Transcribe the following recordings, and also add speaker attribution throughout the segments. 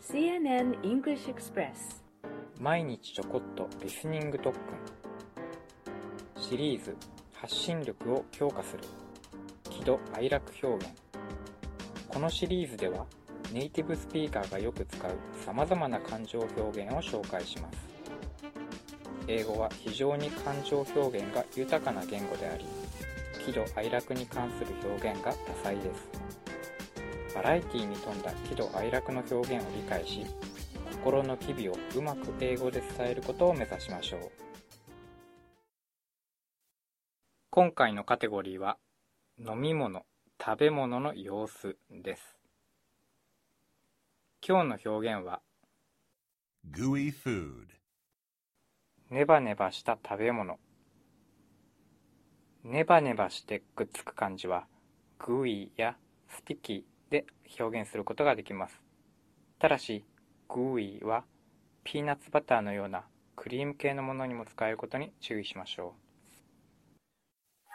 Speaker 1: CNN English Express
Speaker 2: 毎日ちょこっとリスニング特訓シリーズ発信力を強化する喜怒哀楽表現。このシリーズではネイティブスピーカーがよく使うさまざまな感情表現を紹介します。英語は非常に感情表現が豊かな言語であり、喜怒哀楽に関する表現が多彩です。バラエティに富んだ喜怒哀楽の表現を理解し、心の機微をうまく英語で伝えることを目指しましょう。今回のカテゴリーは飲み物、食べ物の様子です。今日の表現は
Speaker 3: gooey food。
Speaker 2: ネバネバした食べ物。ネバネバしてくっつく漢字は gooey や sticky で表現することができます。ただし gooey はピーナッツバターのようなクリーム系のものにも使えることに注意しましょう。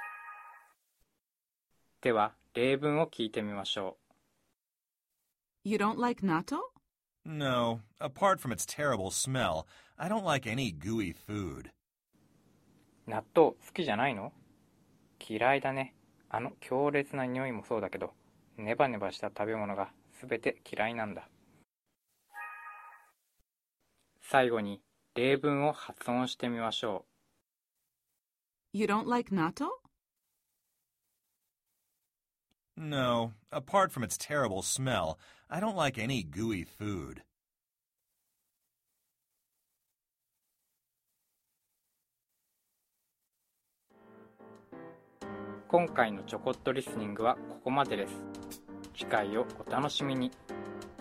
Speaker 2: では例文を聞いてみましょ
Speaker 4: う。You don't like natto?
Speaker 3: No, apart from its terrible smell, I don't like any gooey food.
Speaker 2: 納豆好きじゃないの？嫌いだね。あの強烈な匂いもそうだけど、ネバネバした食べ物がすべて嫌いなんだ。最後に例文を発音してみましょ
Speaker 4: う。You don't like natto?
Speaker 3: No, apart from its terrible smell, I don't like any gooey food.
Speaker 2: 今回のちょこっとリスニングはここまでです。次回をお楽しみに。